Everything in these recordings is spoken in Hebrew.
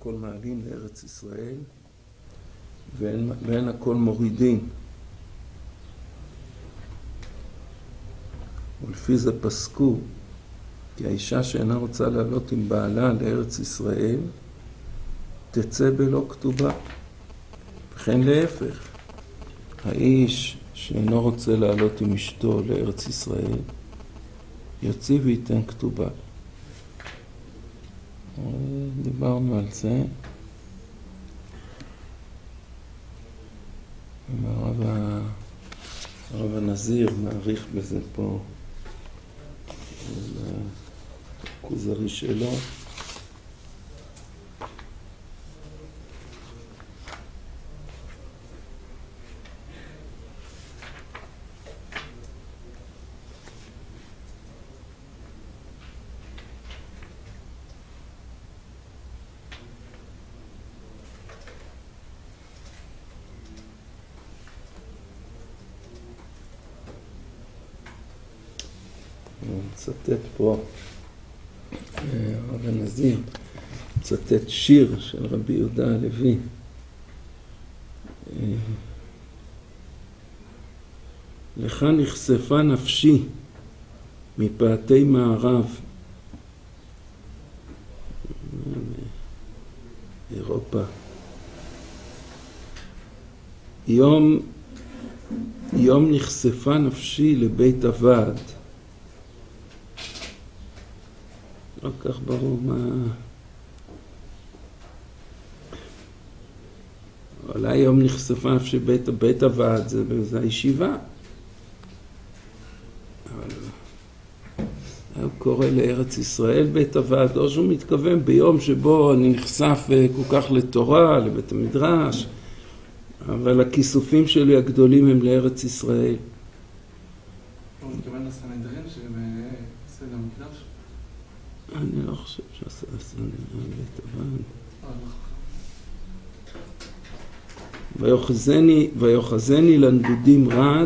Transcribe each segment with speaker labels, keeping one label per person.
Speaker 1: הכל מעלים לארץ ישראל, ואין הכל מורידים. ולפי זה פסקו, כי האישה שאינה רוצה לעלות עם בעלה לארץ ישראל, תצא בלא כתובה. וכן להפך, האיש שאינו רוצה לעלות עם אשתו לארץ ישראל, יוציא וייתן כתובה. דיברנו על זה. הרב הנזיר מעריך בזה פה, הכוזרי שלו. מצטט פה הרב הנזיר, מצטט שיר של רבי יהודה הלוי. לך נחשפה נפשי מפאתי מערב, אירופה. יום נחשפה נפשי לבית הוועד. לא כך ברור מה... אולי יום נחשפה נפשי בית הוועד, זה הישיבה. אבל הוא קורא לארץ ישראל בית הוועד, או שהוא מתכוון ביום שבו אני נחשף כל כך לתורה, לבית המדרש, אבל הכיסופים שלי הגדולים הם לארץ ישראל.
Speaker 2: הוא מתכוון לסנהדרין שבסדר המקדש?
Speaker 1: אני לא חושב שעשה בית הוועד. ויוחזני לנדודים רד,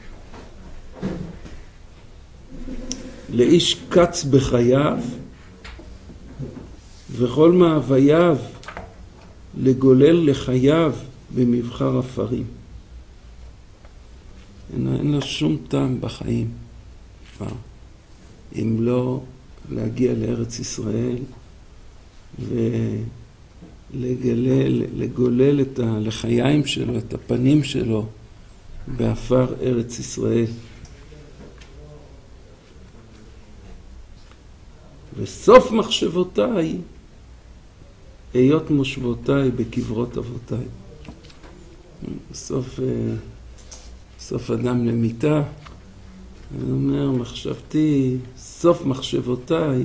Speaker 1: לאיש קץ בחייו, וכל מאווייו לגולל לחייו במבחר אפרים. אין לו שום טעם בחיים אם לא להגיע לארץ ישראל ולגולל את הלחיים שלו, את הפנים שלו באפר ארץ ישראל. וסוף מחשבותיי היות מושבותיי בקברות אבותיי. סוף אדם למיטה, אני אומר, מחשבתי, סוף מחשבותיי,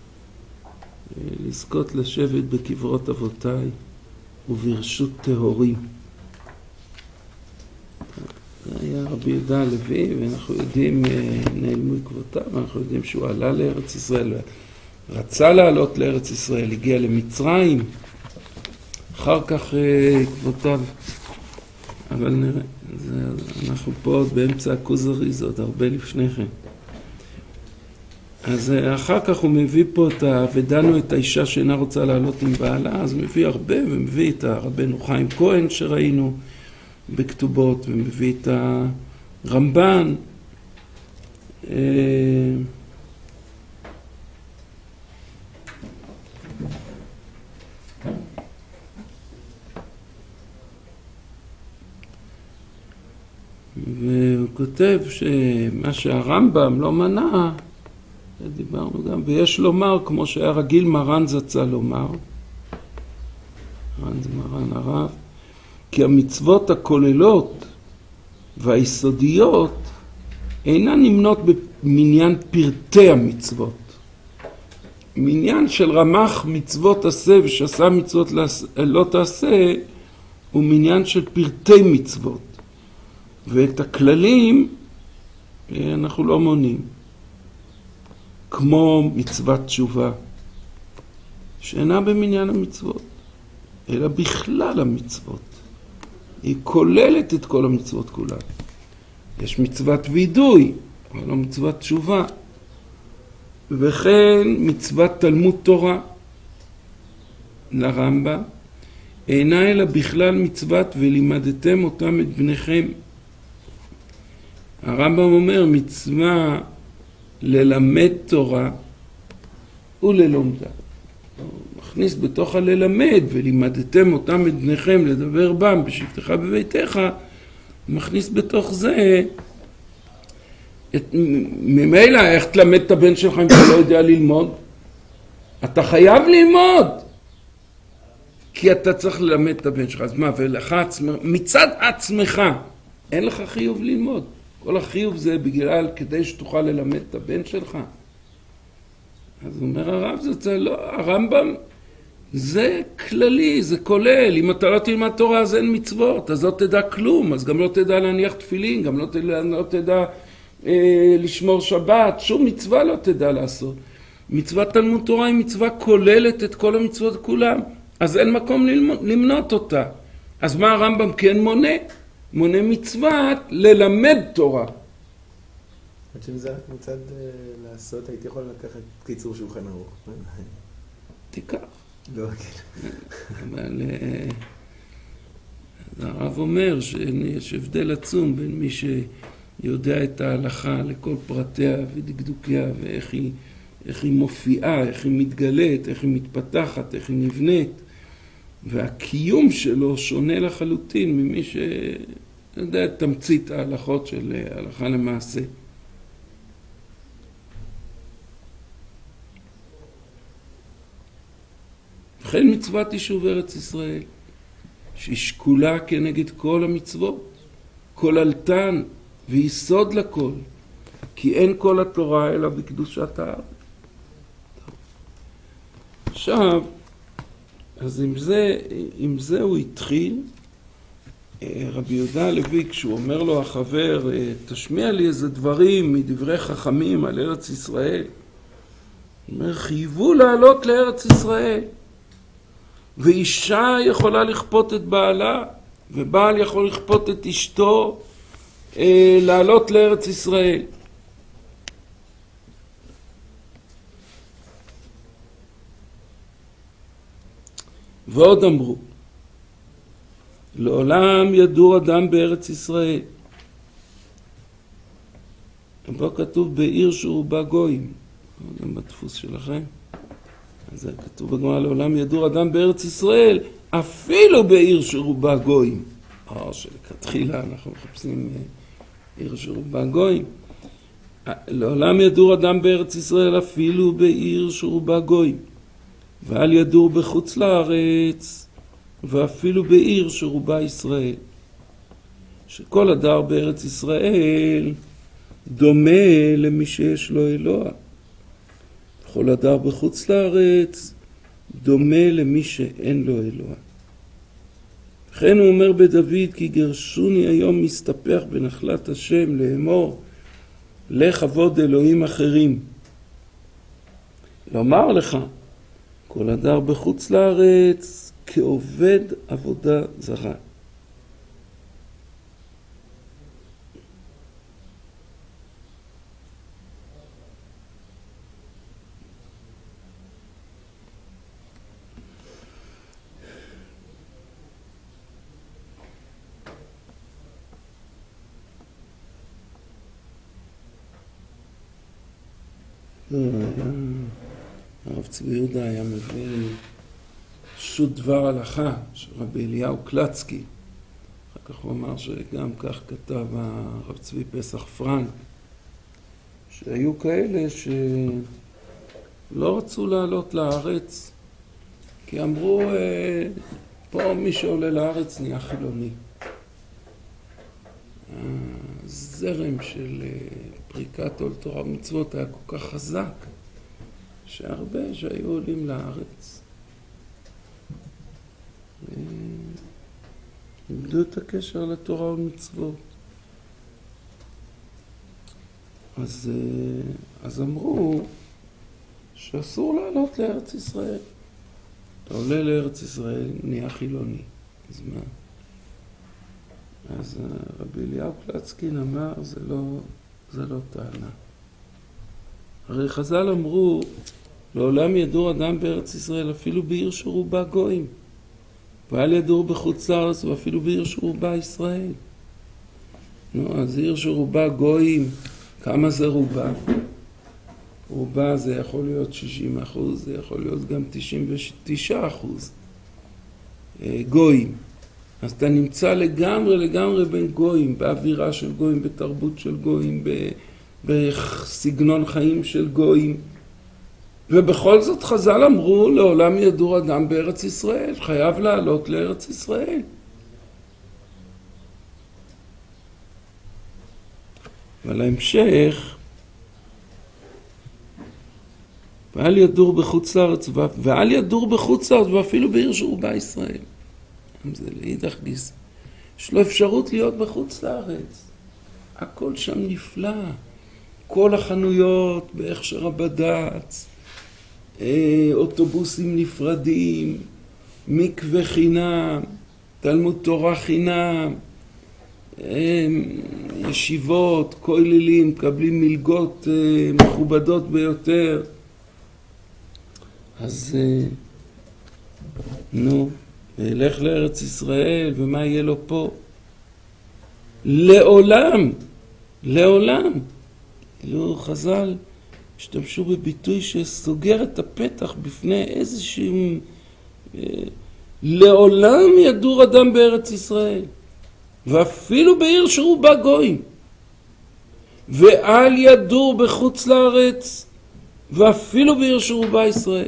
Speaker 1: לזכות לשבת בקברות אבותיי וברשות טהורים. זה היה רבי יהודה הלוי, ואנחנו יודעים, נעלמו עקבותיו, ואנחנו יודעים שהוא עלה לארץ ישראל, רצה לעלות לארץ ישראל, הגיע למצרים, אחר כך עקבותיו, אבל נראה, אנחנו פה עוד באמצע הכוזרי, זה עוד הרבה לפני כן. אז אחר כך הוא מביא פה ודנו את האישה שאינה רוצה לעלות עם בעלה, אז הוא מביא הרבה, ומביא את הרבנו חיים כהן שראינו בכתובות, ומביא את הרמב"ן, והוא כותב שמה שהרמב"ם לא מנע, דיברנו גם, ויש לומר, כמו שהיה רגיל מרן זצ"ל לומר, מרן זה מרן הרב, כי המצוות הכוללות והיסודיות אינן נמנות במניין פרטי המצוות. מניין של רמ"ח מצוות עשה ושעשה מצוות לא תעשה, הוא מניין של פרטי מצוות. ואת הכללים אנחנו לא מונים. כמו מצוות תשובה, שאינה במניין המצוות, אלא בכלל המצוות. היא כוללת את כל המצוות כולן. יש מצוות וידוי, אבל לא מצוות תשובה. וכן מצוות תלמוד תורה. לרמב"ם, אינה אלא בכלל מצוות ולימדתם אותם את בניכם. הרמב"ם אומר מצווה ללמד תורה וללומדה. הוא מכניס בתוך הללמד ולימדתם אותם את בניכם לדבר בם בשבתך בביתך, הוא מכניס בתוך זה ממילא איך תלמד את הבן שלך אם אתה לא יודע ללמוד? אתה ללמוד כי אתה צריך ללמד את הבן שלך. אז מה, ולך מצד עצמך אין לך חיוב ללמוד. כל החיוב זה בגלל כדי שתוכל ללמד את הבן שלך. אז אומר הרב, זה לא, הרמב"ם זה כללי, זה כולל. אם אתה לא תלמד תורה אז אין מצוות, אז לא תדע כלום, אז גם לא תדע להניח תפילין, גם לא תדע לשמור שבת, שום מצווה לא תדע לעשות. מצוות תלמוד תורה היא מצווה כוללת את כל המצוות כולם, אז אין מקום למנות אותה. אז מה הרמב"ם כן מונה? מונה מצוות ללמד תורה.
Speaker 3: אם זה רק מצד לעשות, הייתי יכול לקחת קיצור שולחן ערוך.
Speaker 1: תיקח.
Speaker 3: לא,
Speaker 1: אבל הרב אומר שיש הבדל עצום בין מי שיודע את ההלכה לכל פרטיה ודקדוקיה ואיך היא מופיעה, איך היא מתגלית, איך היא מתפתחת, איך היא נבנית, והקיום שלו שונה לחלוטין ממי שיודע את תמצית ההלכות של הלכה למעשה. לכן מצוות יישוב ארץ ישראל, שהיא שקולה כנגד כל המצוות, כללתן ויסוד לכל, כי אין כל התורה אלא בקדושת הארץ. עכשיו, אז עם זה הוא התחיל. רבי יהודה הלוי, כשהוא אומר לו החבר, תשמיע לי איזה דברים מדברי חכמים על ארץ ישראל, הוא אומר, חייבו לעלות לארץ ישראל. ואישה יכולה לכפות את בעלה, ובעל יכול לכפות את אשתו לעלות לארץ ישראל. ועוד אמרו, לעולם ידור אדם בארץ ישראל. פה כתוב בעיר שרובה גויים, גם בדפוס שלכם. אז זה כתוב בגמרא, לעולם ידור אדם בארץ ישראל, אפילו בעיר שרובה גויים. שלכתחילה אנחנו מחפשים עיר שרובה גויים. לעולם ידור אדם בארץ ישראל, אפילו בעיר שרובה גויים. ואל ידור בחוץ לארץ, ואפילו בעיר שרובה ישראל. שכל הדר בארץ ישראל דומה למי שיש לו אלוה. כל הדר בחוץ לארץ דומה למי שאין לו אלוה. לכן הוא אומר בדוד, כי גרשוני היום מסתפח בנחלת השם לאמור, לך עבוד אלוהים אחרים. לומר לך, כל הדר בחוץ לארץ כעובד עבודה זרה. הרב צבי יהודה היה מביא שו"ת דבר הלכה של רבי אליהו קלצקי. אחר כך הוא אמר שגם כך כתב הרב צבי פסח פרנק, שהיו כאלה שלא רצו לעלות לארץ כי אמרו, פה מי שעולה לארץ נהיה חילוני. הזרם של פריקת עול תורה ומצוות היה כל כך חזק שהרבה שהיו עולים לארץ איבדו את הקשר לתורה ומצוות. אז אמרו שאסור לעלות לארץ ישראל. אתה עולה לארץ ישראל נהיה חילוני. אז מה? אז רבי אליהו קלצקין אמר, זה לא טענה. הרי חז"ל אמרו לעולם ידור אדם בארץ ישראל, אפילו בעיר שרובה גויים. ואל ידור בחוץ לארץ, ואפילו בעיר שרובה ישראל. נו, אז עיר שרובה גויים, כמה זה רובה? רובה זה יכול להיות 60%, זה יכול להיות גם 99% גויים. אז אתה נמצא לגמרי בין גויים, באווירה של גויים, בתרבות של גויים, בסגנון חיים של גויים. ובכל זאת חז"ל אמרו, לעולם ידור אדם בארץ ישראל, חייב לעלות לארץ ישראל. אבל ההמשך, ואל ידור בחוץ לארץ, ואל ידור בחוץ לארץ, ואפילו בעיר שרובה ישראל. זה לאידך גיסא. יש לו אפשרות להיות בחוץ לארץ. הכל שם נפלא. כל החנויות בהכשר הבד"ץ, אוטובוסים נפרדים, מקווה חינם, תלמוד תורה חינם, ישיבות, כוללים, מקבלים מלגות מכובדות ביותר. אז נו, וילך לארץ ישראל, ומה יהיה לו פה? לעולם, לעולם. כאילו חז"ל השתמשו בביטוי שסוגר את הפתח בפני איזשהו לעולם ידור אדם בארץ ישראל, ואפילו בעיר שרובה גויים, ואל ידור בחוץ לארץ, ואפילו בעיר שרובה ישראל.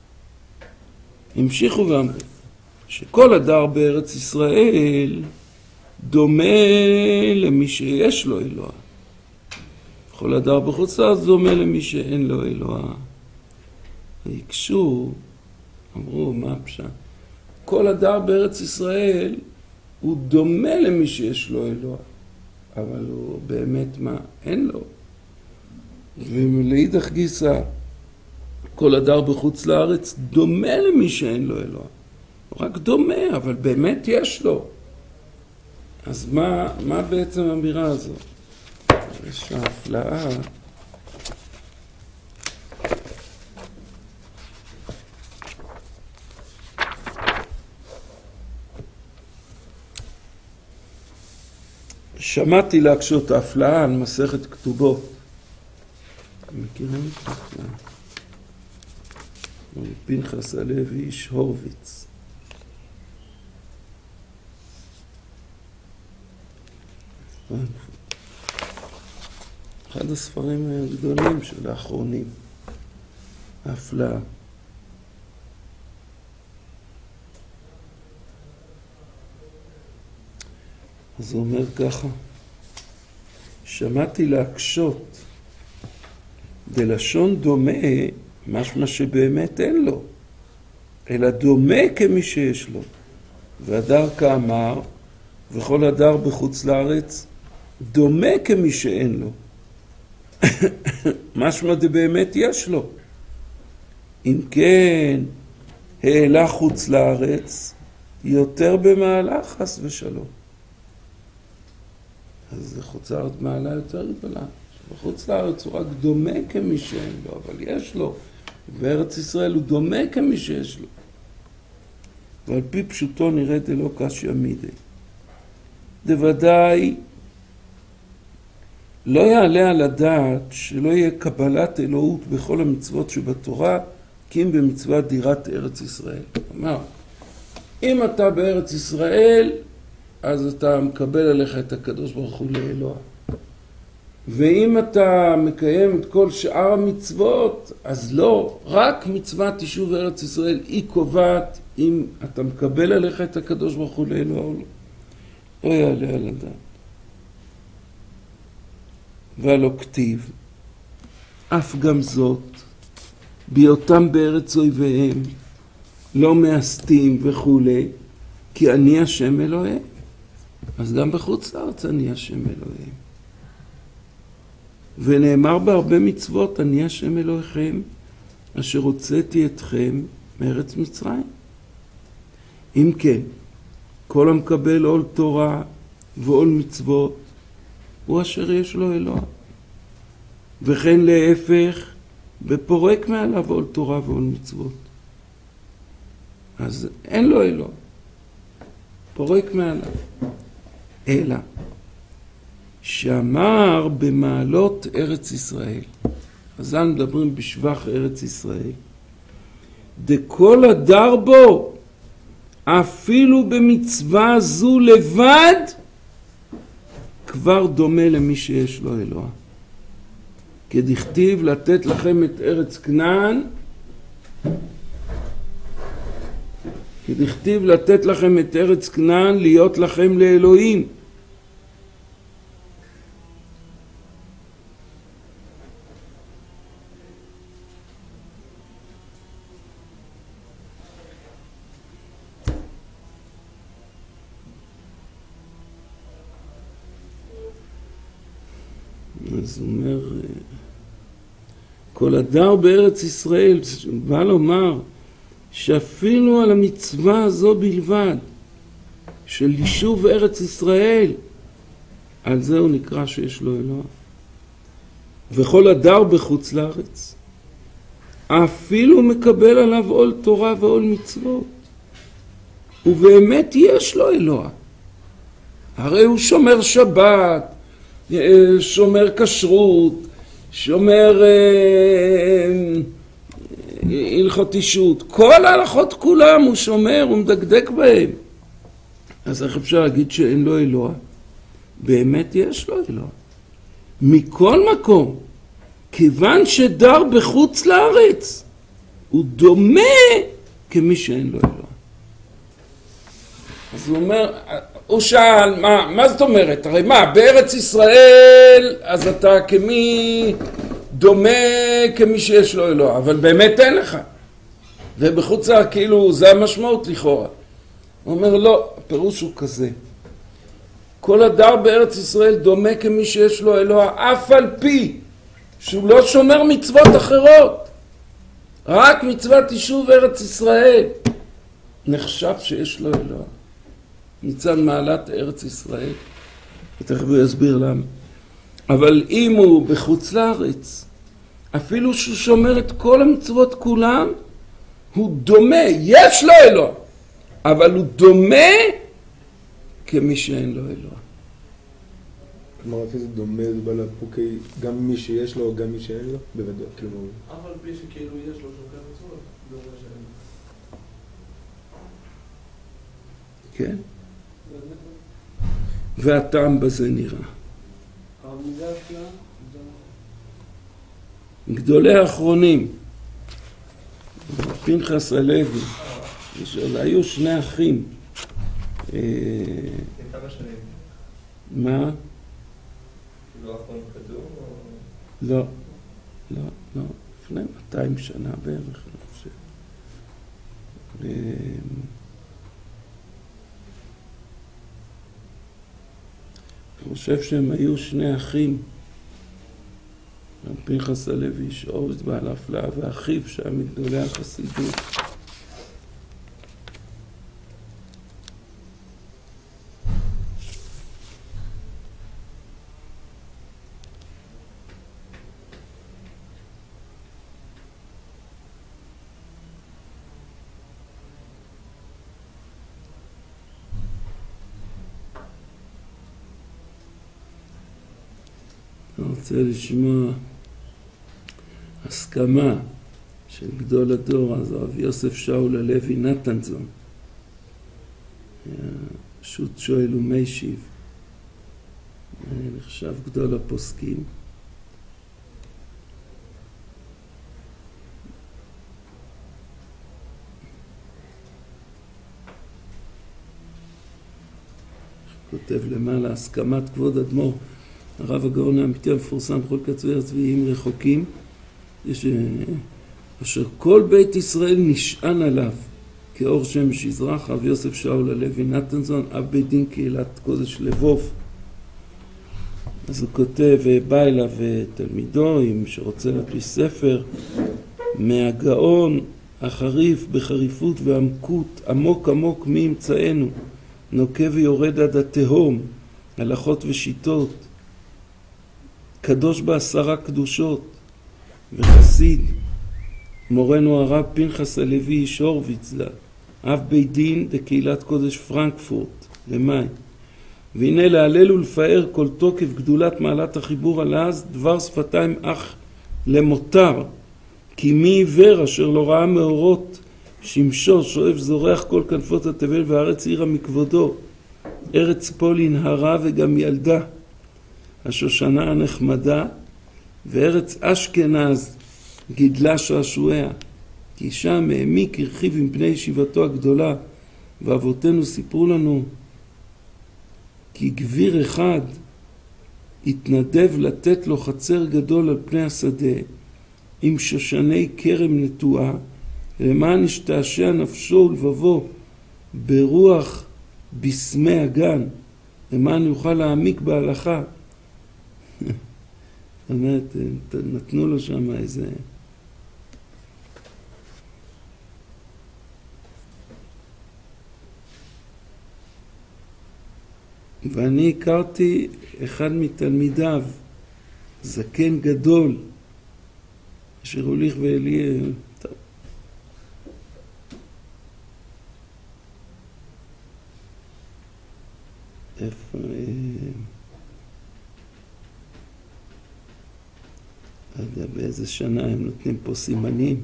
Speaker 1: המשיכו ואמרו שכל הדר בארץ ישראל דומה למי שיש לו אלוה. כל הדר בחוץ לארץ דומה למי שאין לו אלוה. ויקשו, אמרו, מה הפשט? כל הדר בארץ ישראל הוא דומה למי שיש לו אלוה. אבל הוא באמת מה? אין לו. ולאידך גיסא, כל הדר בחוץ לארץ דומה למי שאין לו אלוה. הוא רק דומה, אבל באמת יש לו. אז מה בעצם האמירה הזאת? יש ההפלאה. שמעתי להקשות ההפלאה על מסכת כתובות. מכירים את ההפלאה? פנחס הלוי איש הורוביץ. אחד הספרים הגדולים של האחרונים, ההפלאה. אז הוא אומר ככה, שמעתי להקשות בלשון דומה, משמע שבאמת אין לו, אלא דומה כמי שיש לו. והדר כאמר, וכל הדר בחוץ לארץ, דומה כמי שאין לו. משמע באמת יש לו. אם כן, העלה חוץ לארץ, יותר במעלה חס ושלום. אז חוץ לארץ מעלה יותר גדולה. בחוץ לארץ הוא רק דומה כמי שאין לו, אבל יש לו. בארץ ישראל הוא דומה כמי שיש לו. ועל פי פשוטו נראה דלא קשיא מידי. דוודאי לא יעלה על הדעת שלא יהיה קבלת אלוהות בכל המצוות שבתורה, כי אם במצוות דירת ארץ ישראל. כלומר, אם אתה בארץ ישראל, אז אתה מקבל עליך את הקדוש ברוך הוא לאלוה. ואם אתה מקיים את כל שאר המצוות, אז לא, רק מצוות יישוב ארץ ישראל היא קובעת אם אתה מקבל עליך את הקדוש ברוך הוא לאלוה או לא. לא יעלה על הדעת. והלא כתיב, אף גם זאת, בהיותם בארץ אויביהם, לא מאסתים וכו', כי אני השם אלוהים. אז גם בחוץ לארץ אני השם אלוהים. ונאמר בהרבה מצוות, אני השם אלוהיכם, אשר הוצאתי אתכם מארץ מצרים. אם כן, כל המקבל עול תורה ועול מצוות, הוא אשר יש לו אלוה. וכן להפך, ופורק מעליו עול תורה ועול מצוות. אז אין לו אלוה, פורק מעליו. אלא שאמר במעלות ארץ ישראל, אז אנחנו מדברים בשבח ארץ ישראל, דכל הדר בו, אפילו במצווה זו לבד, כבר דומה למי שיש לו אלוה. כדכתיב לתת לכם את ארץ כנען, כדכתיב לתת לכם את ארץ כנען להיות לכם לאלוהים. אז הוא אומר, כל הדר בארץ ישראל, בא לומר שאפילו על המצווה הזו בלבד, של יישוב ארץ ישראל, על זה הוא נקרא שיש לו אלוה. וכל הדר בחוץ לארץ, אפילו מקבל עליו עול תורה ועול מצוות. ובאמת יש לו אלוה. הרי הוא שומר שבת, שומר כשרות, שומר הלכות אישות, כל ההלכות כולם הוא שומר, הוא מדקדק בהם. אז איך אפשר להגיד שאין לו אלוה? באמת יש לו אלוה. מכל מקום, כיוון שדר בחוץ לארץ, הוא דומה כמי שאין לו אלוה. אז הוא אומר, הוא שאל, מה זאת אומרת? הרי מה, בארץ ישראל, אז אתה דומה כמי שיש לו אלוה, אבל באמת אין לך. ובחוץ לארץ, כאילו, זה המשמעות לכאורה. הוא אומר, לא, הפירוש הוא כזה. כל הדר בארץ ישראל דומה כמי שיש לו אלוה, אף על פי שהוא לא שומר מצוות אחרות. רק מצוות יישוב ארץ ישראל. נחשב שיש לו אלוה. ניצן מעלת ארץ ישראל. ותכף הוא יסביר למה. אבל אם הוא בחוץ לארץ, אפילו שהוא שומר את כל המצוות כולם, הוא דומה, יש לו אלוה, אבל הוא דומה כמי שאין לו אלוה.
Speaker 3: כלומר, לפי זה דומה, זה בא לפוקי, גם מי שיש לו, גם מי שאין לו? בוודאי, כלומר.
Speaker 2: אבל בלי שכאילו יש לו שוקר מצוות, דומה שאין לו.
Speaker 1: כן. והטעם בזה נראה. גדולי האחרונים, פנחס הלוי, היו שני אחים.
Speaker 4: כמה שנים?
Speaker 1: מה?
Speaker 4: לא אחרון קדום?
Speaker 1: לא, לא, לא. לפני 200 שנה בערך, אני חושב. אני חושב שהם היו שני אחים. פנחס הלוי, שאורז בעל הפלאה, ואחיו שהיה מגדולי החסידות. אני רוצה לשמוע הסכמה של גדול הדור, אז הרב יוסף שאול הלוי נתנזון, שו"ת שואל ומשיב, נחשב גדול הפוסקים. כותב למעלה, הסכמת כבוד אדמו"ר הרב הגאון האמיתי המפורסם בכל קצווי הצבאיים רחוקים, יש אשר כל בית ישראל נשען עליו כאור שמש יזרח, הרב יוסף שאול הלוי נתנזון, אב בית דין קהילת קודש לבוב. אז הוא כותב, בא אליו תלמידו שרוצה להדפיס ספר מהגאון החריף בחריפות ועמקות, עמוק עמוק מאמצענו, נוקב ויורד עד התהום, הלכות ושיטות, קדוש ב10 קדושות, וחסיד, מורנו הרב פנחס הלוי איש הורוביץ ז"ל, אב בית דין דקהילת קודש פרנקפורט למאי. והנה להלל ולפאר כל תוקף גדולת מעלת החיבור על אז, דבר שפתיים אך למותר, כי מי עיוור אשר לא ראה מאורות שמשו שואף זורח כל כנפות התבל, והארץ עירה מכבודו, ארץ פולין הרה וגם ילדה, השושנה הנחמדה, וארץ אשכנז גידלה שעשועיה, כי שם העמיק הרחיב עם בני ישיבתו הגדולה. ואבותינו סיפרו לנו כי גביר אחד התנדב לתת לו חצר גדול על פני השדה עם שושני כרם נטועה, למען ישתעשע נפשו ולבבו ברוח בסמי הגן, למען יוכל להעמיק בהלכה. זאת אומרת, נתנו לו שם איזה... ואני הכרתי אחד מתלמידיו, זקן גדול, אשר הוליך ואלי... טוב. איפה... לא יודע באיזה שנה הם נותנים פה סימנים.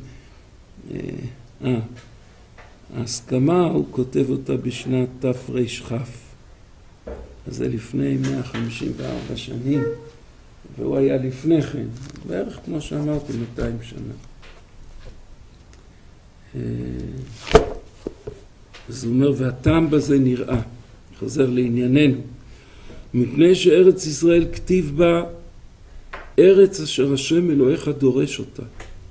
Speaker 1: ההסכמה הוא כותב אותה בשנת תר"כ. אז זה לפני 154 שנים, והוא היה לפני כן, בערך כמו שאמרתי 200 שנה. אז הוא אומר, והטעם בזה נראה, חוזר לענייננו, מפני שארץ ישראל כתיב בה ארץ אשר השם אלוהיך דורש אותה.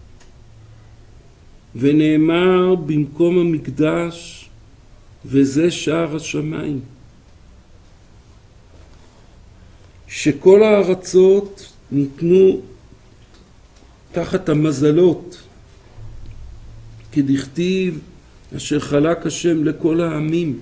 Speaker 1: ונאמר במקום המקדש, וזה שער השמיים. שכל הארצות ניתנו תחת המזלות, כדכתיב אשר חלק השם לכל העמים,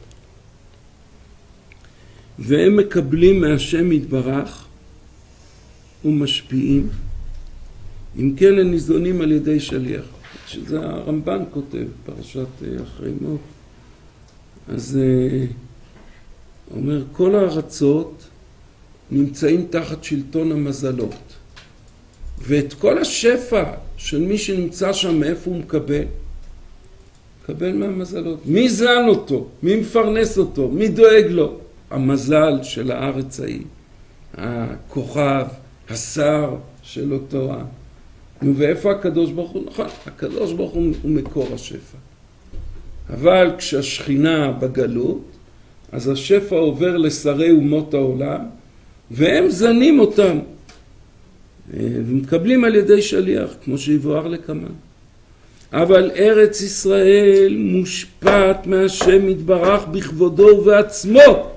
Speaker 1: והם מקבלים מהשם יתברך ומשפיעים, אם כן הם ניזונים על ידי שליח, שזה הרמב"ן כותב פרשת אחרי מות. אז אומר כל הארצות נמצאים תחת שלטון המזלות, ואת כל השפע של מי שנמצא שם, מאיפה הוא מקבל? מקבל מהמזלות. מי זן אותו? מי מפרנס אותו? מי דואג לו? המזל של הארץ ההיא, הכוכב, השר של אותו העם. ואיפה הקדוש ברוך הוא? נכון, הקדוש ברוך הוא מקור השפע. אבל כשהשכינה בגלות, אז השפע עובר לשרי אומות העולם, והם זנים אותם, ומקבלים על ידי שליח, כמו שיבואר לקמן. אבל ארץ ישראל מושפעת מהשם יתברך בכבודו ובעצמו.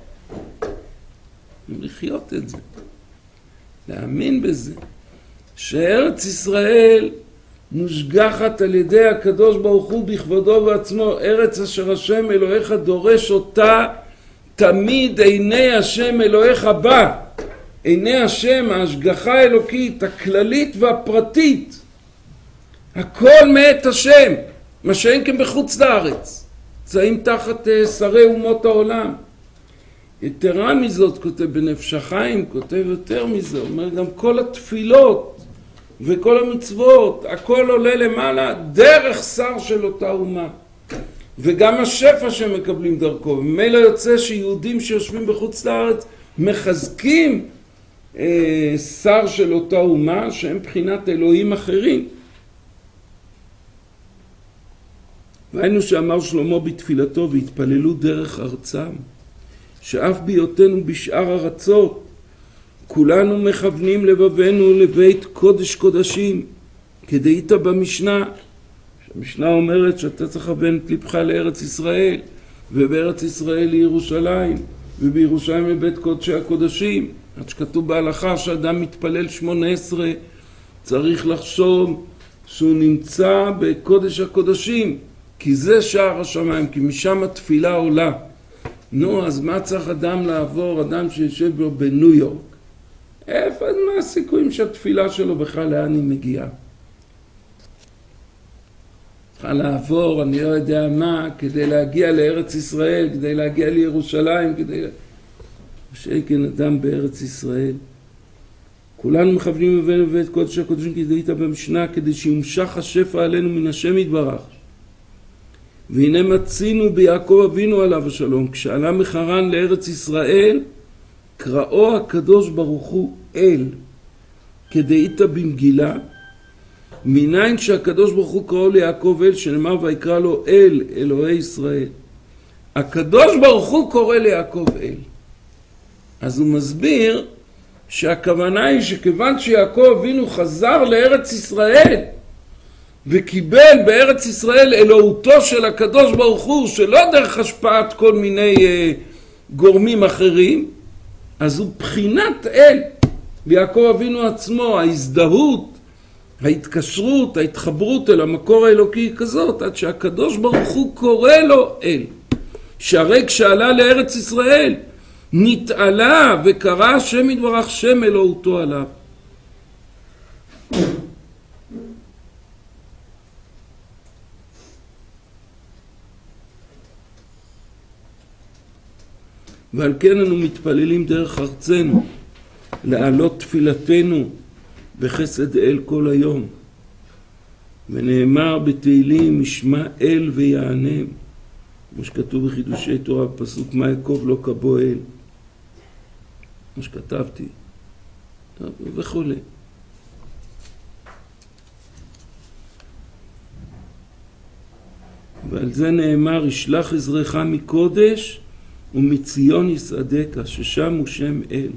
Speaker 1: לחיות את זה, להאמין בזה, שארץ ישראל מושגחת על ידי הקדוש ברוך הוא בכבודו ובעצמו, ארץ אשר השם אלוהיך דורש אותה, תמיד עיני השם אלוהיך בא. עיני השם, ההשגחה האלוקית, הכללית והפרטית, הכל מאת השם, מה שאין כן בחוץ לארץ, נמצאים תחת שרי אומות העולם. יתרה מזאת, כותב בנפש החיים, כותב יותר מזה, אומר גם כל התפילות וכל המצוות, הכל עולה למעלה דרך שר של אותה אומה, וגם השפע שמקבלים דרכו. ומילא יוצא שיהודים שיושבים בחוץ לארץ מחזקים שר של אותה אומה, שהם בחינת אלוהים אחרים. והיינו שאמר שלמה בתפילתו, והתפללו דרך ארצם, שאף בהיותנו בשאר ארצות, כולנו מכוונים לבבנו לבית קודש קודשים, כדאית במשנה. המשנה אומרת שאתה צריך לכוון את לבך לארץ ישראל, ובארץ ישראל לירושלים, ובירושלים לבית קודשי הקודשים. עד שכתוב בהלכה שאדם מתפלל 18, צריך לחשוב שהוא נמצא בקודש הקודשים, כי זה שער השמיים, כי משם התפילה עולה. נו, אז מה צריך אדם לעבור, אדם שיושב בו בניו יורק? איפה, מה הסיכויים שהתפילה שלו בכלל לאן היא מגיעה? צריכה לעבור, אני לא יודע מה, כדי להגיע לארץ ישראל, כדי להגיע לירושלים, כדי... שאין אדם בארץ ישראל. כולנו מכוונים לבן ובית קודש הקודשים כדאית במשנה, כדי שימשך השפע עלינו מן השם יתברך. והנה מצינו ביעקב אבינו עליו השלום, כשעלה מחרן לארץ ישראל, קראו הקדוש ברוך הוא אל, כדאית במגילה, מניין שהקדוש ברוך הוא קראו ליעקב אל, שנאמר ויקרא לו אל, אלוהי ישראל. הקדוש ברוך הוא קורא ליעקב אל. אז הוא מסביר שהכוונה היא שכיוון שיעקב אבינו חזר לארץ ישראל, וקיבל בארץ ישראל אלוהותו של הקדוש ברוך הוא, שלא דרך השפעת כל מיני גורמים אחרים, אז הוא בחינת אל. ויעקב אבינו עצמו, ההזדהות, ההתקשרות, ההתחברות אל המקור האלוקי כזאת, עד שהקדוש ברוך הוא קורא לו אל. שהרי כשעלה לארץ ישראל, נתעלה וקרא השם יתברך שם אלוהותו עליו. ועל כן אנו מתפללים דרך ארצנו, לעלות תפילתנו בחסד אל כל היום. ונאמר בתהילים, ישמע אל ויענם, כמו שכתוב בחידושי תורה בפסוק מה יעקב לא כבו אל, כמו שכתבתי וכו'. ועל זה נאמר ישלח עזרך מקודש ומציון יסעדך, ששם הוא שם אל.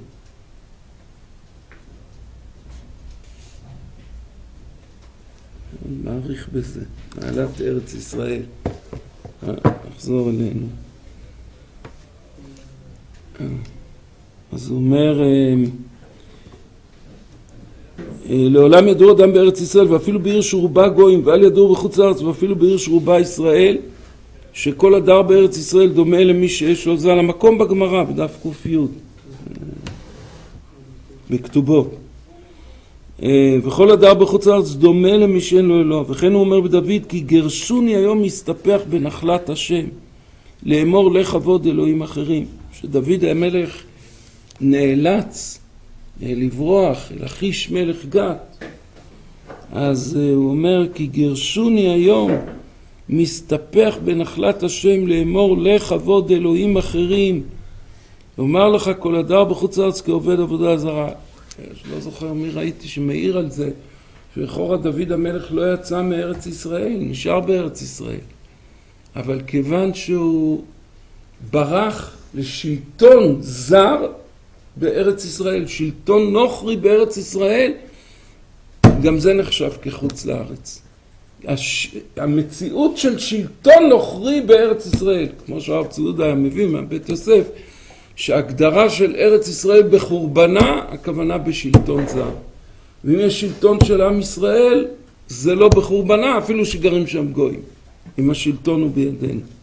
Speaker 1: מעריך בזה, מעלת ארץ ישראל. נחזור אלינו. אז הוא אומר, לעולם ידור אדם בארץ ישראל, ואפילו בעיר שרובה גויים, ואל ידור בחוץ לארץ, ואפילו בעיר שרובה ישראל, שכל הדר בארץ ישראל דומה למי שיש לו זל. המקום בגמרא, בדף ק"י, בכתובות. וכל הדר בחוץ לארץ דומה למי שאין לו אלוה. וכן הוא אומר בדוד, כי גרשוני היום מסתפח בנחלת השם, לאמור לך עבוד אלוהים אחרים. שדוד המלך נאלץ לברוח אל אחיש מלך גת, אז הוא אומר, כי גרשוני היום מסתפח בנחלת השם, לאמור לך עבוד אלוהים אחרים. אומר לך כל הדר בחוץ לארץ כעובד עבודה זרה. לא זוכר מי ראיתי שמעיר על זה, שלכאורה דוד המלך לא יצא מארץ ישראל, נשאר בארץ ישראל. אבל כיוון שהוא ברח לשלטון זר בארץ ישראל, שלטון נוכרי בארץ ישראל, גם זה נחשב כחוץ לארץ. המציאות של שלטון נוכרי בארץ ישראל, כמו שהרב צעודה היה מביא מהבית יוסף, שההגדרה של ארץ ישראל בחורבנה, הכוונה בשלטון זר. ואם יש שלטון של עם ישראל, זה לא בחורבנה, אפילו שגרים שם גויים, אם השלטון הוא בידינו.